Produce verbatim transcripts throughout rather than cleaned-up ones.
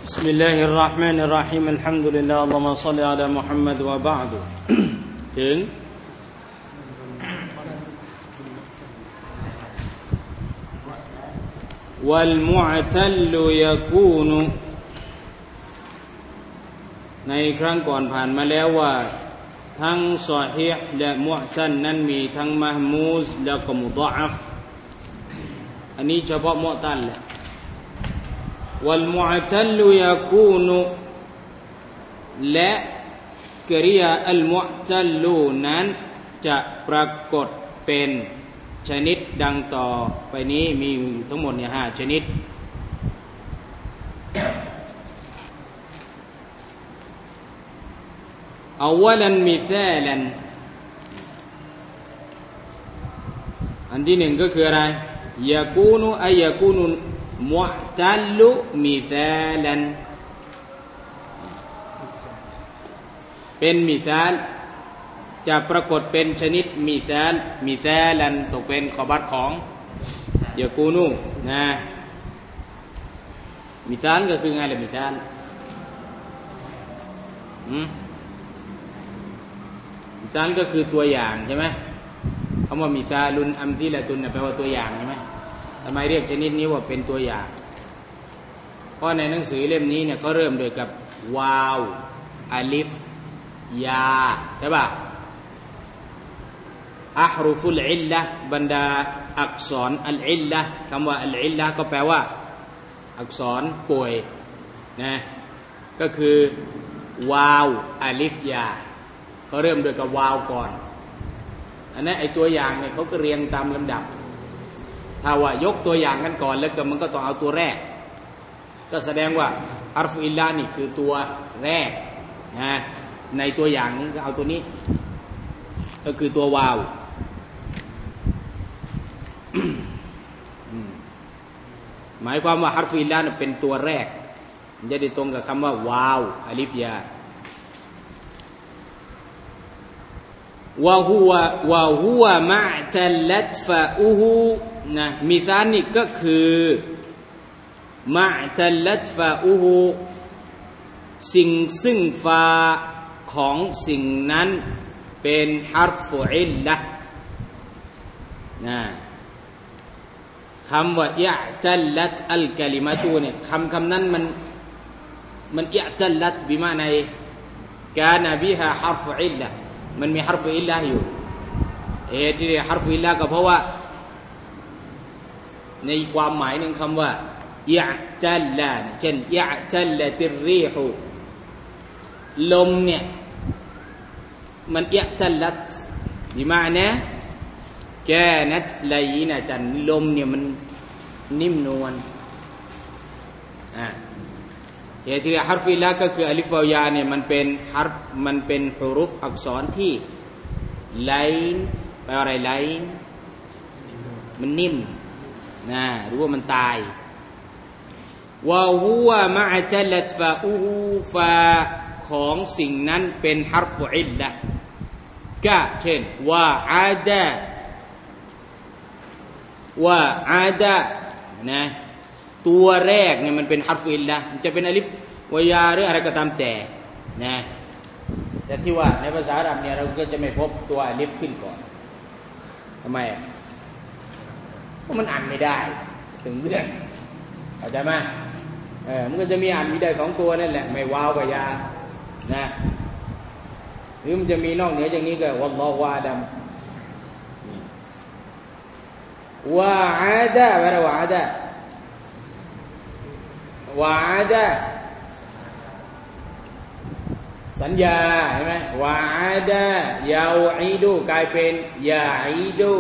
بسم الله الرحمن الرحيم الحمد لله اللهم صل على محمد وبعد ถึงوالمعتل يكون ในครั้งก่อนผ่านมาแล้วว่าทั้งซอฮีห์และมุอ์ตัลนั้นมีทั้งมะห์มูซและก็มุฎออัฟอันนี้เฉพาะมุอ์ตัลแหละوالمعتل يكون และกริยาอัลมุอ์ตัลลูนั้นจะปรากฏเป็นชนิดดังต่อไปนี้มีอยู่ทั้งหมดเนี่ยห้าชนิดอาวลันมิซาลันอันที่หนึ่งก็คืออะไรยะกูนุอัยยะกูนุมุอ์ตัลลุมิซาลันเป็นมิซาลจะปรากฏเป็นชนิดมิซาลมิซาลันตกเป็นขอบัตของยะกูนุนะมิซาลก็คือไงล่ะมิซาลอืมมิซาลก็คือตัวอย่างใช่ไหมคำว่ามิซาลุนอัมซิละตุนแปลว่าตัวอย่างใช่ไหมทำไมเรียกชนิดนี้ว่าเป็นตัวอย่างเพราะในหนังสือเล่มนี้เนี่ยก็เริ่มโดยกับวาวอาลิฟยาใช่ป่ะอัฮรุฟุลอิลละบรรดาอักษรอัลอิลละคำว่าอัลอิลละก็แปลว่าอักษรป่วยนะก็คือวาวอาลิฟยาเขาเริ่มโดยกับวาวก่อนอันนั้นไอตัวอย่างเนี่ยเขาก็เรียงตามลำดับถ้าว่ายกตัวอย่างกันก่อนแล้วก็มันก็ต้องเอาตัวแรกก็แสดงว่าอัรฟุอิลลานี่คือตัวแรกนะในตัวอย่างนี้ก็เอาตัวนี้ก็คือตัววาวหมายความว่าอัรฟุอิลลาเป็นตัวแรกมันจะได้ตรงกับคำว่าวาวอาลิฟยาวะฮุวะวะฮุวะมะตัลลัตฟะอูฮูนะมิซาลนี่ก็คือมะตัลลัตฟะอูฮูสิ่งซึ่งฟาของสิ่งนั้นเป็นฮัรฟุอิลละนะคำว่าอิอ์ตัลลัตอัลกะลิมะตูเนี่ยคำคำนั้นมันมันอิอ์ตัลลัตบิมานัยกานะบิฮาฮัรฟุอิลละมันมีฮัรฟุอิลละอยู่เหตุที่เรียกฮัรฟุอิลละก็เพราะว่าในความหมายหนึ่งคำว่าอิอ์ตัลละเช่นอิอ์ตัลละติรรีฮุลมเนี่ยมันอิอ์ตัลลัตบิมานะกานัตลัยนะจันลมเนี่ยมันนิ่มนวลอ่าเหตุที่เรียกฮัรฟุอิลละก็คืออัลิฟวายาเนี่ยมันเป็นฮัรฟมันเป็นฮุรุฟอักษรที่ไลน์แปลว่าอะไรไลน์มันนิ่มนะหรือว่ามันตายวะฮุวะมะอ์ตัลลัตฟะอูฮูฟาของสิ่งนั้นเป็นฮัรฟุอิลละก็เช่นวะอาดะวะอาดะนะตัวแรกเนี่ยมันเป็นฮัรฟุอิลละมันจะเป็นอลิฟวายาหรืออะไรก็ตามแต่นะแต่ที่ว่าในภาษาอาหรับเนี่ยเราก็จะไม่พบตัวอลิฟขึ้นก่อนทำไมอ่ะเพราะมันอ่านไม่ได้ถึงเรื่องเข้าใจไหมเออมันก็จะมีอ่านมีได้สองตัวนั่นแหละไม่วาวกับยานะหรือมันจะมีนอกเหนือจากนี้ก็วัลลอฮุอาลัมวะอาดะวะวะอาดะวะอาดะสัญญาเห็นไหมวะอาดะยาอีดูกลายเป็นยาอีดู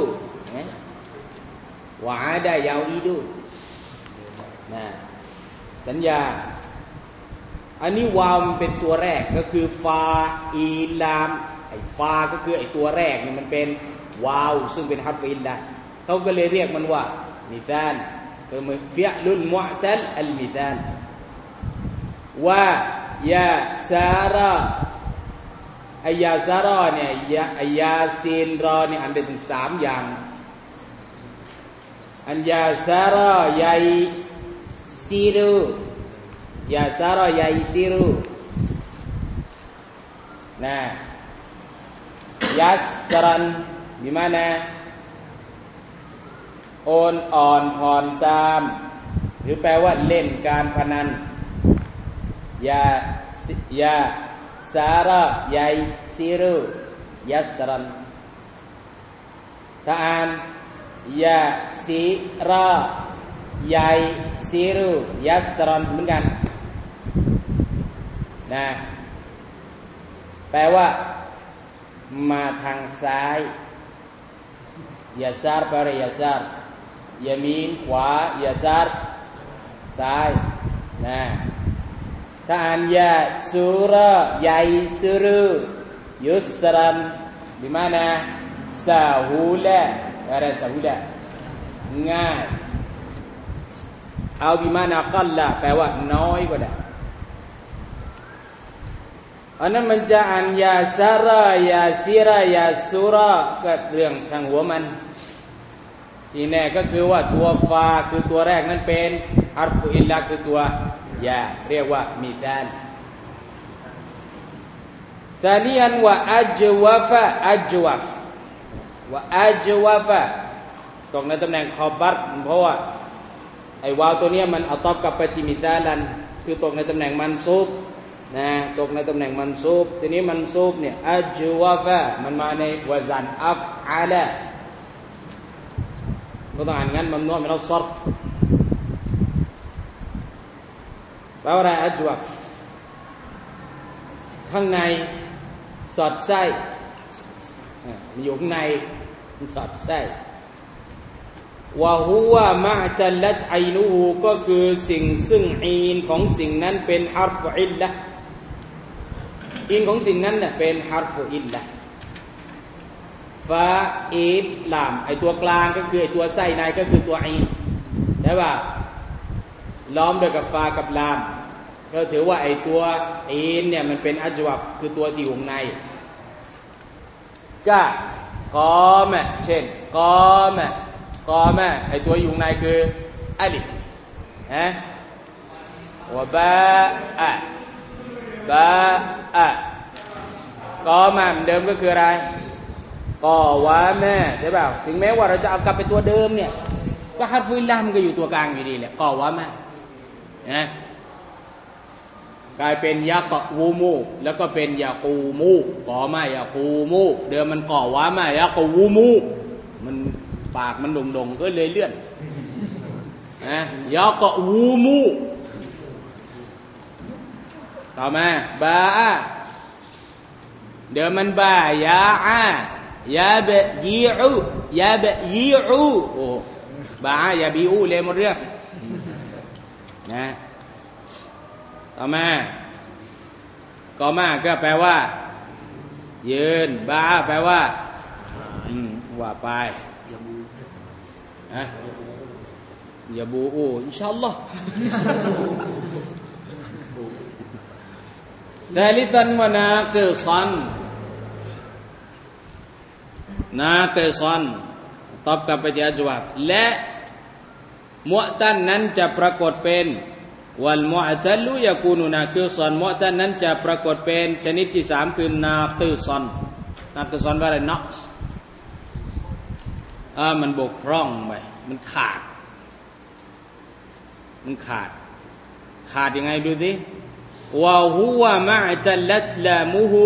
วะอาดะยาอีดูนะสัญญาอันนี้วาวมันเป็นตัวแรกก็คือฟาอีลามไอ้ฟาก็คือไอ้ตัวแรกนี่มันเป็นวาวซึ่งเป็นฮัรฟุอิลละเขาก็เลยเรียกมันว่ามิซาลคือมันฟิอลุลมุอ์ตัลอัลมิซาลวะยาซาราอายาซาราเนี่ยอายาซีนรอเนี่ยอันเป็นสามอย่างอันยาซารายัยซีรูยาซารอยาอิซิรุนะยัสซรันบิมานะโอนอ่อนผ่อนตามหรือแปลว่าเล่นการพนันยายาซารอยาอิซิรุยัสซรันถ้าอ่านยาซิรายาอิซิรุยัสซรันเหมือนกันนะแปลว่ามาทางซ้ายยาซาร์แปลว่ายาซาร์ยามีนขวายาซาร์ซ้ายนะถ้าอ่านยาซูรายาอิซุรุยุสรันdi mana sahula ada sahula ง่ายเอาบิมานากัลละแปลว่าน้อยก็ได้อันนั้นมันจะอ่านยาซารายาซิรายาซูราก็เรื่องทางหัวมันที่แน่ก็คือว่าตัวฟาคือตัวแรกนั้นเป็นฮัรฟุอิลละคือตัวยาเรียกว่ามิซาลตานียนว่าอัจวะฟะอัจวะฟว่าอัจวะฟะตกในตำแหน่งคอบัตเพราะว่าไอ้วาวตัวนี้มันอัตอบกับปฏิมิซาลันคือตกในตำแหน่งมันซูบนะตกในตำแหน่งมันซูบทีนี้มันซูบเนี่ยอัจวะฟะมันมาในวะซันอัฟอาละก็ต้องอ่านงั้นมันนวดไม่ต้องซอฟแปลว่าอะไรอัจวะฟข้างในสอดไส้มันอยู่ข้างในมันสอดไส้วะฮุวะมะตัลลัตไอนูฮูก็คือสิ่งซึ่งอีนของสิ่งนั้นเป็นฮาร์ฟอิลละอีนของสิ่งนั้นน่ะเป็นฮาร์ฟอิลละฟาอีดลามไอตัวกลางก็คือไอตัวไส้ในก็คือตัวอีนใช่ป่ะล้อมด้วยกับฟากับลามก็ถือว่าไอตัวอีนเนี่ยมันเป็นอัจวับคือตัวที่อยู่ในก็กอมะเช่นกอมะกอมะไอตัวอยู่ในคืออัลิฟฮะวะบาอะบาอะกอมะเดิมก็คืออะไรกอวะแม่ใช่เปล่าถึงแม้ว่าเราจะเอากลับไปตัวเดิมเนี่ยก็ฮัรฟุอิลละมันก็อยู่ตัวกลางอยู่ดีแหละกอวะแม่นะกลายเป็นยะกะวูมูแล้วก็เป็นยะกูมูกอมายะกูมูเดิมมันกอวะมายะกูวูมูมันปากมันโด่งๆก็เลยเลื่อนนะยะกะวูมูต่อมาบาอะเดิมมันบายะอายะบะยีอูยะบะยีอูโอ้บาอะยะบีอูเลยหมดเรื่องนะต่อมากอมาก็แปลว่ายืนบาแปลว่าอืมว่าไปฮะอย่าบูอูอินชาอัลลอฮ์ดาลิตันวะนากิซันนากิซันตอบกับปฏิอัจวาฟและมุอ์ตันนั้นจะปรากฏเป็นวัลมุอ์ตัลยะกูนุนากิซันมุอ์ตันนั้นจะปรากฏเป็นชนิดที่สามคือนากิซันนากิซันว่าอะไรนักส์อ่ามันบกพร่องไปมันขาดมันขาดขาดยังไงดูสิวะฮุวะมะตัลลัตลามุฮู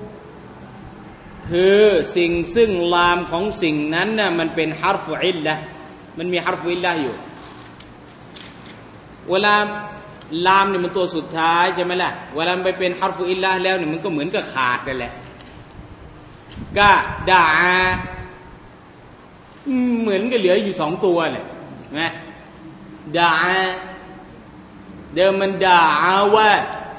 คือสิ่งซึ่งลามของสิ่งนั้นน่ะมันเป็นฮาร์ฟุอิลละมันมีฮาร์ฟุอิลละอยู่เวลาลามเนี่ยมันตัวสุดท้ายใช่ไหมล่ะเวลาไปเป็นฮาร์ฟุอิลละแล้วเนี่ยมันก็เหมือนกับขาดนั่นแหละกะดาเหมือนกับเหลืออยู่สองตัวเนี่ยนะดาเดิมมันดาวะ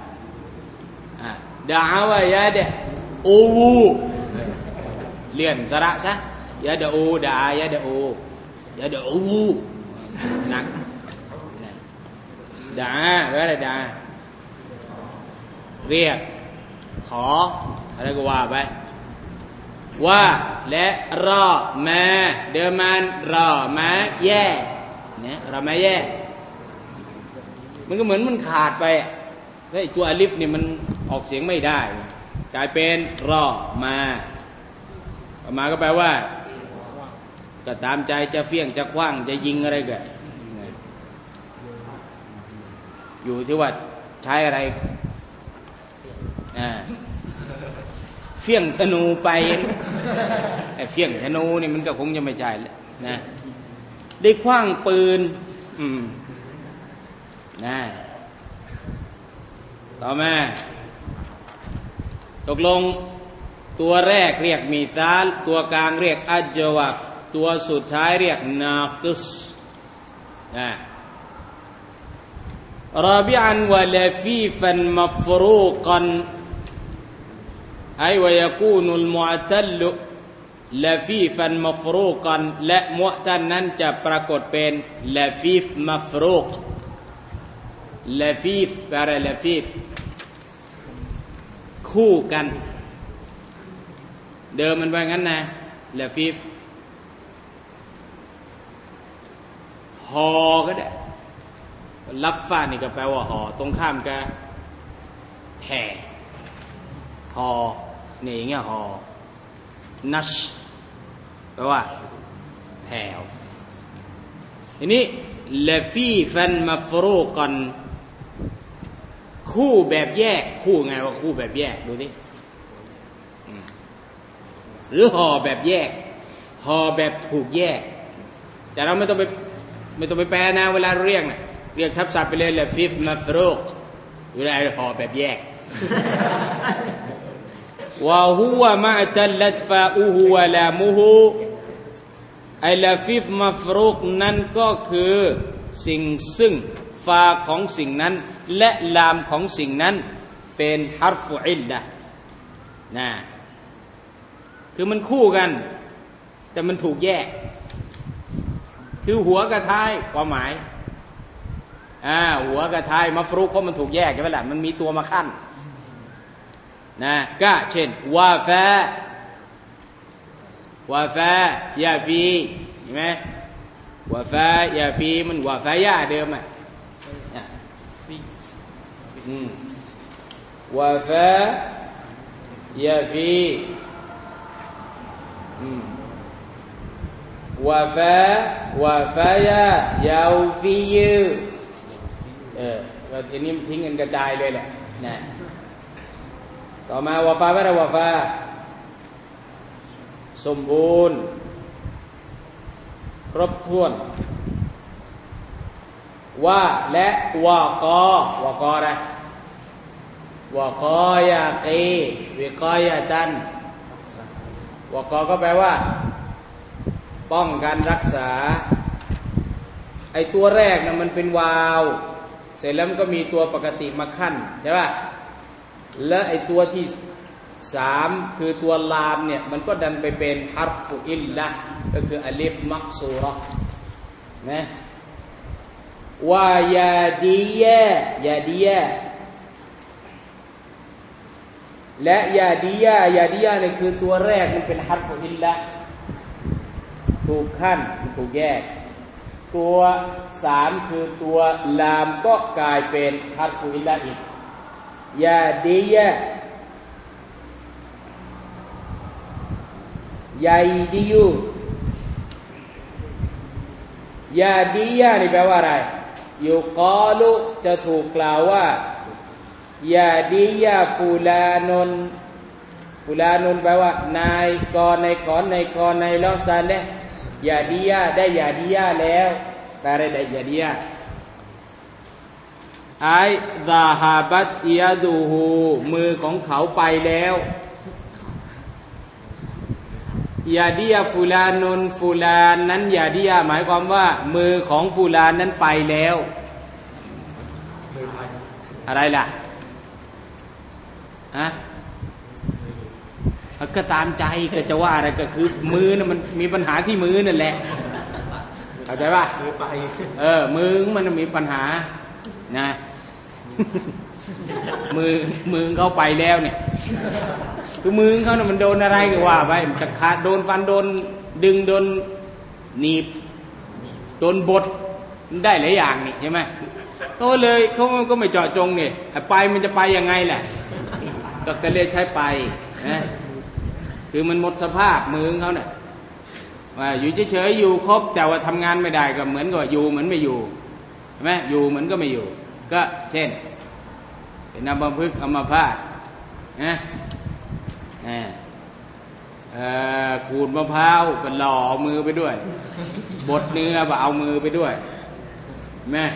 ดาวะยาเดโอวูเลี่ยนสระซะยาเดโอดายาเดโอยาเดโอวูหนักดาแปลว่าอะไรดาเรียกขออะไรก็ว่าไปว่าและรอมาเดิมมันรอมาแย่เนี่ยรอมาแย่มันก็เหมือนมันขาดไปแล้วไอ้ตัวอลิฟเนี่ยมันออกเสียงไม่ได้กลายเป็นรอมามาก็แปลว่าก็ตามใจจะเฟี้ยงจะคว้างจะยิงอะไรก็อยู่ที่ว่าใช้อะไรอ่าเฟี้ยงธนูไปไอ้เฟี้ยงธนูนี่มันก็คงจะไม่ใช่แล้วนะได้คว้างปืนอืมนะต่อมาตกลงตัวแรกเรียกมีซาลตัวกลางเรียกอัจวับตัวสุดท้ายเรียกนากิสนะราบิอันวะลาฟีฟันมัฟรูกันไอวะยะกูนุลมุอตัลลาฟีฟันมัฟรูกันและมุอตัลนั้นจะปรากฏเป็นลาฟีฟมัฟรูกลาฟีฟแปลว่าลาฟีฟคู่กันเดิมมันว่างั้นนะลาฟีฟฮอก็ได้ลัฟฟานี่ก็แปลว่าหอตรงข้ามกับแผ่หอนี่อย่างเงี้ยหอนัชแปลว่าแผ่วทีนี้ลาฟีฟันมัฟรูกันคู่แบบแยกคู่ไงว่าคู่แบบแยกดูดิหรือห่อแบบแยกห่อแบบถูกแยกแต่เราไม่ต้องไปไม่ต้องไปแปลนะเวลาเรียกนะเรียกทับศัพท์ไปเลยละฟิฟมัฟรูกเวลาห่อแบบแยกวะฮุวะมะตัลลัตฟาอูฮุวะลามุฮุไอละฟิฟมัฟรูกนั้นก็คือสิ่งซึ่งฟาของสิ่งนั้นและลามของสิ่งนั้นเป็นฮัรฟุอิลละนะคือมันคู่กันแต่มันถูกแยกคือหัวกับท้ายความหมายอ่าหัวกับท้ายมัฟรูกเพราะมันถูกแยกใช่ไหมล่ะมันมีตัวมาขั้นนะก็เช่นวาฟาวาฟายาฟีเห็นไหมวาฟายาฟีมันวาฟายาเดิมอ่ะอืมวาฟายาฟีอืมวาฟาวาฟายายาฟียูเออก็ทีนี้ทิ้งกันกระจายเลยแหละนะต่อมาวาฟาไม่ได้วาฟาสมบูรณ์ครบถ้วนว่าและวากอวากออะไรวากอยากีวิกอยาตันวากอก็แปลว่าป้องกันรักษาไอตัวแรกนะมันเป็นวาวเสร็จแล้วมันก็มีตัวปกติมาขั้นใช่ป่ะและไอตัวที่สามคือตัวลามเนี่ยมันก็ดันไปเป็นฮัรฟุอิลละก็คืออลิฟมักซูเราะห์นะวายาดียะยาดียะและยาดียะยาดียะเนี่ยคือตัวแรกมันเป็นฮัรฟุอิลละถูกขั้นถูกแยกตัวสามคือตัวลามก็กลายเป็นฮัรฟุอิลละอีกยาดียะยาดียูยาดียะนี่แปลว่าอะไรยุกาลุจะถูกกล่าวว่ายาดียะฟูลานนฟูลานนแปลว่านายกอในขอนในกอในลอซาเลห์ยาดียะได้ยาดียะแล้วแปลได้ยาดียะไอซาฮาบัตยาดูฮูมือของเขาไปแล้วยาดียะฟูลานุนฟูลานนั้นยาดียะหมายความว่ามือของฟูลานนั้นไปแล้วอะไรล่ะฮะก็ตามใจก็จะว่าอะไรก็คือมือน่ะมันมีปัญหาที่มือนั่นแหละเข้าใจป่ะมือไปเออมือมันมีปัญหานะมือมือเขาไปแล้วเนี่ยคือมือเขาเนี่ยมันโดนอะไรก็ว่าไปจะขาดโดนฟันโดนดึงโดนหนีบโดนบดได้หลายอย่างนี่ใช่ไหมก็เลยเขาก็ไม่เจาะจงเนี่ยไปมันจะไปยังไงแหละก็เลยใช้ไปนะคือมันหมดสภาพมือเขาเนี่ยว่าอยู่เฉยๆอยู่ครบแต่ว่าทำงานไม่ได้ก็เหมือนกับอยู่เหมือนไม่อยู่ใช่ไหมอยู่เหมือนก็ไม่อยู่ก็เช่นเป็นอัมพฤกษ์อัมพาตนะขูดมะพร้าวก็หล่อมือไปด้วยบดเนื้อก็เอามือไปด้วยแม่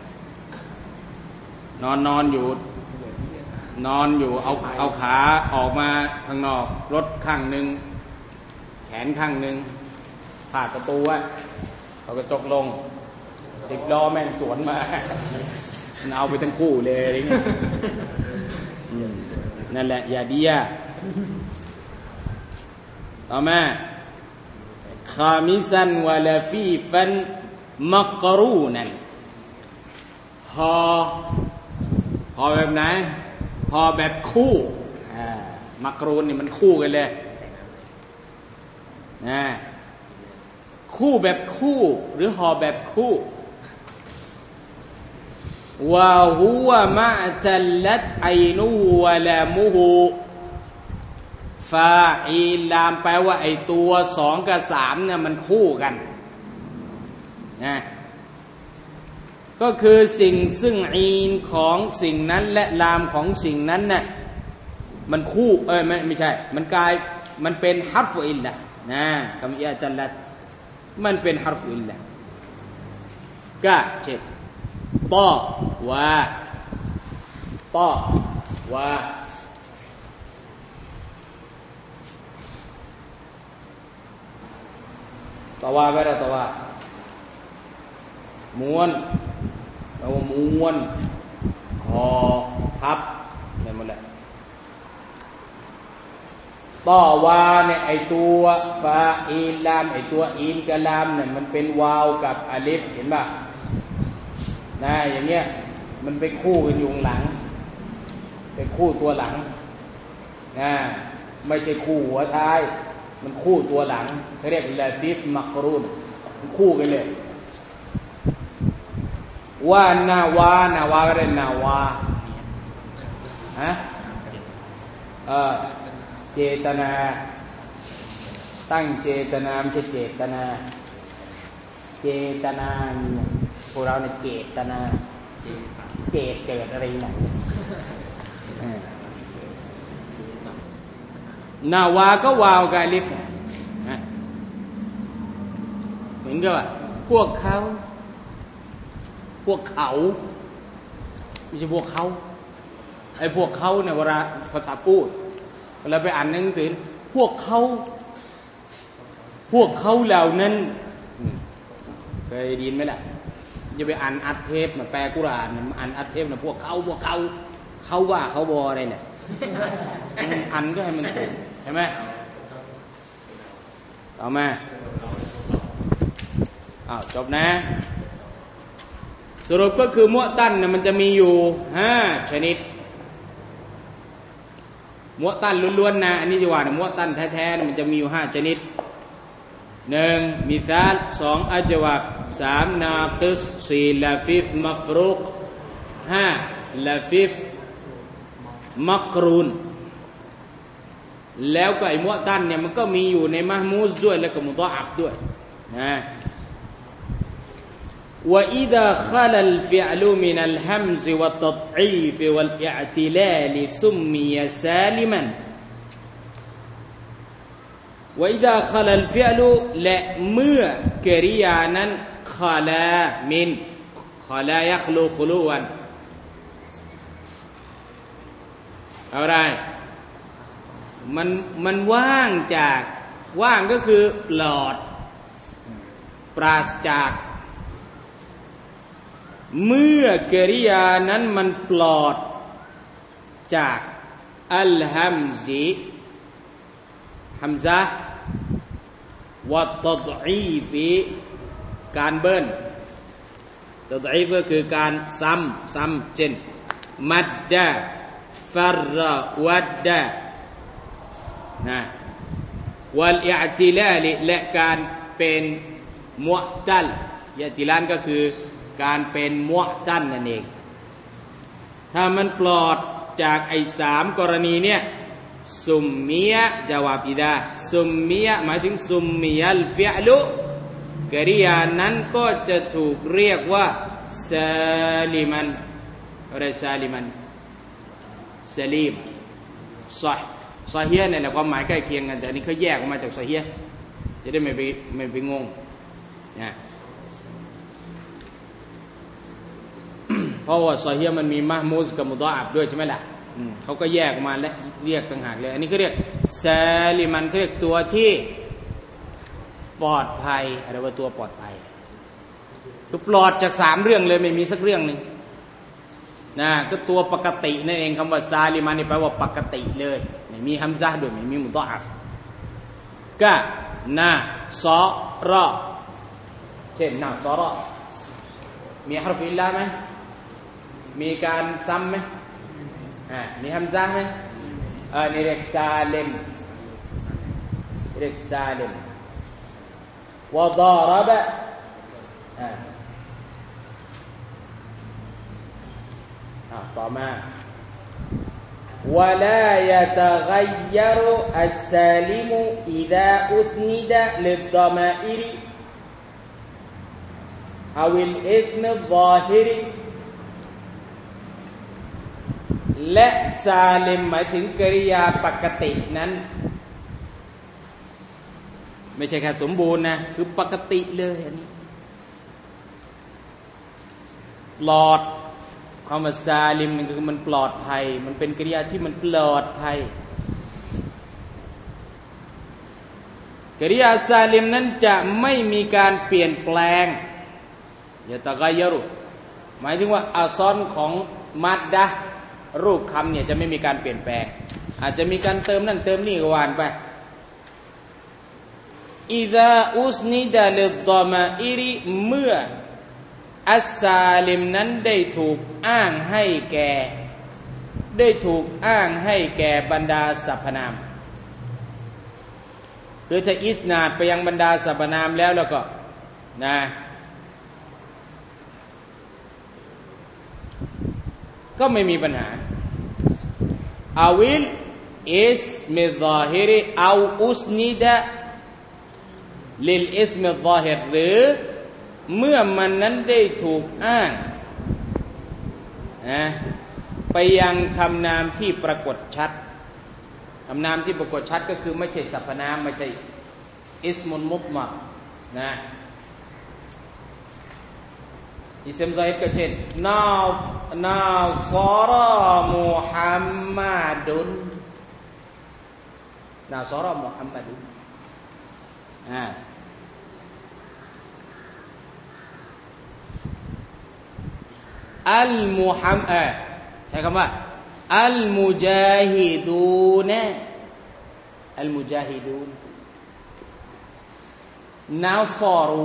นอนนอนอยู่นอนอยู่เอาเอาขาออกมาข้างนอกรถข้างหนึ่งแขนข้างหนึ่งผ่าประตูไว้เขาก็จกลงสิบล้อแม่งสวนมาเอาไปทั้งคู่เลยอะไรเงี้ยนั่นแหละอย่าดีอ่ะต่อมาคามิซันวะลาฟีฟันมักรูนันพอพอแบบไหนพอแบบคู่มักรูนนี่มันคู่กันเลยนะคู่แบบคู่หรือห่อแบบคู่วะฮุวะมะตัลลัตไอนูฮุวะลามุฮุฟาอีลามแปลว่าไอตัวสองกับสามเนี่ยมันคู่กันนะก็คือสิ่งซึ่งอีนของสิ่งนั้นและลามของสิ่งนั้นน่ะมันคู่เอ้ยไม่ไม่ใช่มันกลายมันเป็นฮัรฟุอิลละนะคำอิยะตัลลัตมันเป็นฮัรฟุอิลละก็เช่นตอวาตอวาตวาไปแล้วตวาม้วนแปลว่าม้วนห่อพับอะไรหมดเลยต่อวาเนี่ยไอตัวฟาอีลามไอตัวอีนกับลามเนี่ยมันเป็นวาวกับอาลิฟเห็นป่ะนะอย่างเงี้ยมันไปคู่กันอยู่หลังเป็นคู่ตัวหลังนะไม่ใช่คู่หัวท้ายมันคู่ตัวหลังเขาเรียกลาฟีฟมักรูนมันคู่กันเลยว่านาวานาวาก็ได้นาวาฮะเออเจตนาตั้งเจตนาไม่ใช่เจตนาเจตนาพวกเราเนี่ยเจตนาเจตเกิดอะไรหน่อยนาวาก็วาวกับลิฟเหมือนกับว่าพวกเขาพวกเขาไม่ใช่พวกเขาไอ้พวกเขาเนี่ยเวลาภาษาพูดเวลาไปอ่านหนังสือพวกเขาพวกเขาเหล่านั้นเคยได้ยินไหมล่ะจะไปอ่านอัดเทปมาแปลกุรอานอ่านอัดเทปนะพวกเขาพวกเขาเขาว่าเขาบออะไรเนี่ยอันก็ให้มันถูกใช่ไหมต่อมาอ้าวจบนะสรุปก็คือมุอตันเนี่ยมันจะมีอยู่ห้าชนิดมุอตันล้วนๆนะอันนี้ดีกว่านะมุอตันแท้ๆมันจะมีอยู่ห้าชนิดหนึ่งมิซาลสองอัจวาฟสามนากิสสี่ลาฟิฟมัฟรุกห้าลาฟิฟมักรูนแล้วก็ไอ้มุอตันเนี่ยมันก็มีอยู่ในมะห์มูซด้วยแล้วก็มุฎออัฟด้วยนะوإذا خلا الفعل من الهمز والتضعيف والاعتلال سمي سالما وإذا خلا الفعل และเมื่อกริยานั้นขลามินขลายัคลูคุลูวันอะไรมันมันว่างจากว่างก็คือปลอดปราศจากเมื่อกริยานั้นมันปลอดจากอัลฮัมซีฮัมซะวัตตัดอีฟีการเบิ้ลตัดอีฟก็คือการซ้ำซ้ำเช่นมัดดะฟัรระวัดดะนะวัลอิอ์ติลาลและการเป็นมุอ์ตัลอิอ์ติลาลก็คือการเป็นมุอ์ตันนั่นเองถ้ามันปลอดจากไอ้สามกรณีเนี่ยซุมมียะจาวาบอิดาซุมมียะหมายถึงซุมมียัลฟิอลุกริยานั้นก็จะถูกเรียกว่าซาลิมันอะไรซาลิมันซาลีมซอฮซอฮีฮ์เนี่ยแหละความหมายใกล้เคียงกันแต่อันนี้เขาแยกออกมาจากซอฮีฮ์จะได้ไม่ไปไม่ไปงงนะเพราะว่าซอฮีฮ์มันมีมะมูซกับมุฎออัฟด้วยใช่ไหมล่ะเขาก็แยกออกมาและเรียกต่างหากเลยอันนี้เขาเรียกซาลิมันเขาเรียกตัวที่ปลอดภัยอะไรว่าตัวปลอดภัยคือปลอดจากสามเรื่องเลยไม่มีสักเรื่องหนึ่งนะก็ตัวปกตินั่นเองคำว่าซาลิมันนี่แปลว่าปกติเลยไม่มีฮัมซะห์ด้วยไม่มีมุฎออัฟก็นะซอรอเช่นนะซอรอมีฮาร์ฟอิลลาไหมมีการซ้ำไหมอ่ามีฮัมซะห์ไหมเออนี่เรียกซาลิมเรียกซาลิมวะฎารบะอ่าอ่าต่อมา ولا يتغير السالم إذا أسند للضمائر أو الاسم الظاهر และซาลิมหมายถึงกริยาปกตินั้นไม่ใช่แค่สมบูรณ์นะคือปกติเลยอันนี้ปลอดคำว่าซาลิมมันคือมันปลอดภัยมันเป็นกริยาที่มันปลอดภัยกริยาซาลิมนั้นจะไม่มีการเปลี่ยนแปลงยะตะกัยยรุหมายถึงว่าอัซอนของมัดดะรูปคำเนี่ยจะไม่มีการเปลี่ยนแปลงอาจจะมีการเติมนั่นเติมนี่ก็ว่านไปอิซาอุสนิดะลิฎฎอมาอิริเมื่ออัสซาลิมนั้นได้ถูกอ้างให้แก่ได้ถูกอ้างให้แก่บรรดาสรรพนามคือถ้าอิสนาดไปยังบรรดาสรรพนามแล้วแล้วก็นะก็ไม่มีปัญหาอาวิลอิสมิซอฮิริเอาอุสนิดะลิลอิสมิซอฮิรหรือเมื่อมันนั้นได้ถูกอ้างนะไปยังคำนามที่ปรากฏชัดคำนามที่ปรากฏชัดก็คือไม่ใช่สรรพนามไม่ใช่อิสมุลมุตมักนะอิสมซอฮิรก็เช่นนานาซอรอมุฮัมมัดุนนาซอรอมุฮัมมัดุนอ่าอัลมุฮัมเออใช้คำว่าอัลมุจาฮิดูนอัลมุจาฮิดูนนาซอรู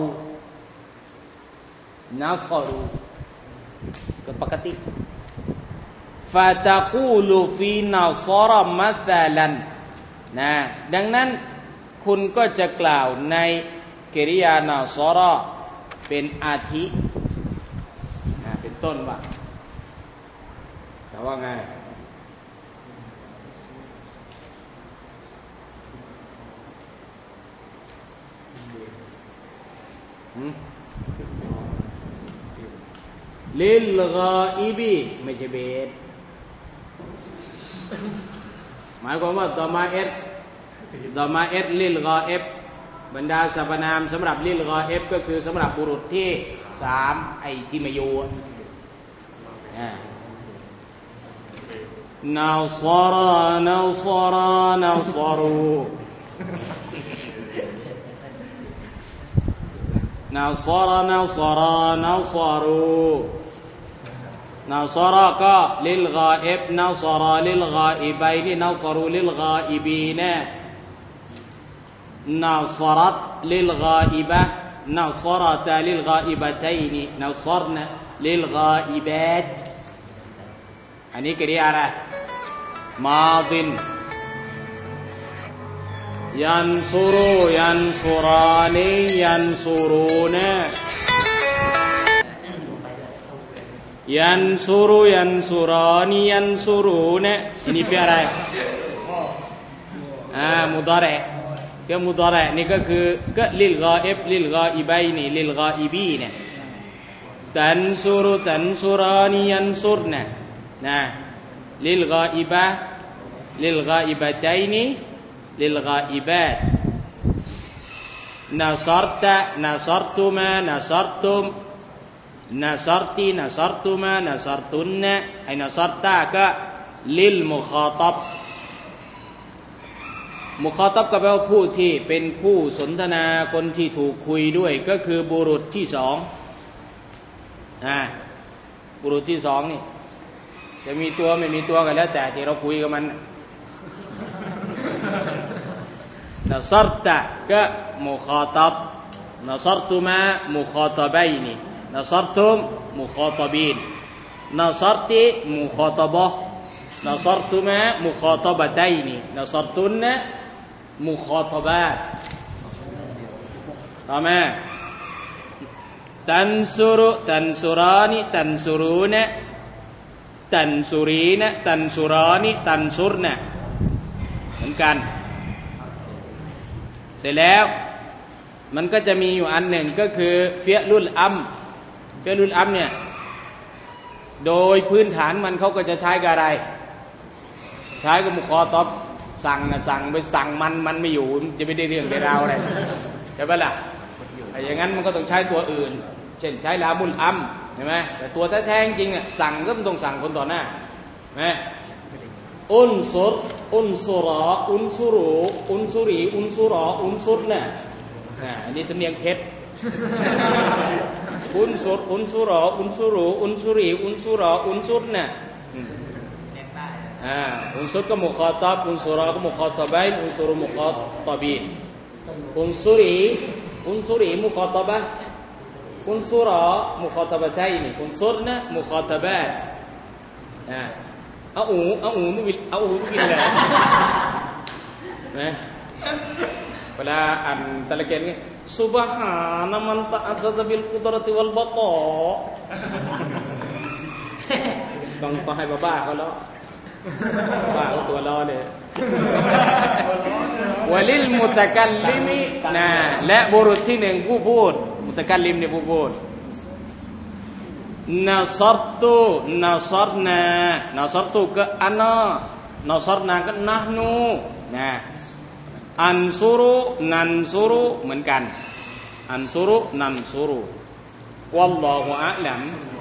นาซอรูก็ปกติฟาตะกูลูฟีนาซอรมัตลันนะดังนั้นคุณก็จะกล่าวในกิริยานาซอรอเป็นอาทิเป็นต้นว่าแต่ว่าไงลิลกออิบีไม่ใช่เบสหมายความว่าต่อมาเอสต่อมาเอสลิลกอเอฟบรรดาสรรพนามสำหรับลิลกอเอฟก็คือสำหรับบุรุษที่สามไอ้ที่มาอยู่นาซารานาซารานาซารูนาซารานาซารานาซารูนาซาราก็ลิลกาอิบนาซาราลิลกาอิบัยนาซารูลิลกาอิบีนะนาซารัตลิลกาอิบะنصرت للغائبتين نصرنا للغائبات อันนี้กริยาอะไรมาดินยันซุรูยันซุรานียันซุรูนะยันซุรุยันซุรานียันซุรูเนี่ยอันนี้เป็นอะไรอ่ามุดาระก็มุดาระนี่ก็คือก็ลิลกาอิบลิลกาอิบัยนี่ลิลกาอิบีเนี่ยตันซุรุตันซุรานียันซุรนะนะลิลกาอิบะลิลกาอิบะตัยนีลิลกาอิบะนัสรตะนัสรตุมานัสรตุมนัสรตีนัสรตุมานัสรตุนนะไอ้นัสรตะก็ลิลมุคาตับมุคาตับก็แปลว่าผู้ที่เป็นผู้สนทนาคนที่ถูกคุยด้วยก็คือบุรุษที่สองอ่าบุรุษที่สองนี่จะมีตัวไม่มีตัวกันแล้วแต่ที่เราคุยกับมันนัสรตะก็มุคาตับนัสรตุมามุคาตับัยนีนัสรตุมมุคาตับีนนัสรติมุคาตับะนัสรตุมามุคาตับะตัยนีนัสรตุนนะมุคาตับะต่อมาตันซุรุตันซุรานีตันซุรูนะตันซุรีนะตันซุรานีตันซุรนะเหมือนกันเสร็จแล้วมันก็จะมีอยู่อันหนึ่งก็คือเฟียลุลอัมเฟียลุลอัมเนี่ยโดยพื้นฐานมันเขาก็จะใช้กับอะไรใช้กับมุคอตอบสั่งนะสั่งไปสั่งมันมันไม่อยู่จะไม่ได้เรื่องได้ราวอะไรใช่ปะล่ะแต่อย่างนั้นมันก็ต้องใช้ตัวอื่นเช่นใช้ลามุลอัมใช่ไหมแต่ตัวแท้ๆจริงอ่ะสั่งก็ต้องสั่งคนต่อหน้าไหมอุนซุรอุนซุรออุนซุรูอุนซุรีอุนซุรออุนซุรเนี่ยอันนี้สำเนียงเพชรอุนซุรอุนซุรออุนซุรูอุนซุรีอุนซุรออุนซุรเนี่ยอ่าอุนซุรก็มุคาตับอุนซุรอก็มุคาตับัยอุนซุรูมุคาตับีนอุนซุรีอุนซุรีมุคาตับะอุนซุรอมุคาตับะตัยนี่อุนซุรนะมุคาตับะอ่าเอาอูเอาอูนี่เอาอูนี่เลยนะเวลาอ่านตะละเกียนงี้ซุบฮานะมันตะอัซซะบิลกุดรติวัลบะกอต้องต้องให้บ้าๆเขาแล้วบ้าเขาตัวล้อเนี่ยวะลิลมุตะกัลลิมินะและบุรุษที่หนึ่งผู้พูดมุตะกัลลิมเนี่ยผู้พูดนัสรตุนัสรนานัสรตุก็อันนะนัสรนาก็นะนูนะอันซุรุนันซุรุเหมือนกันอันซุรุนันซุรุวัลลอฮุอะลัม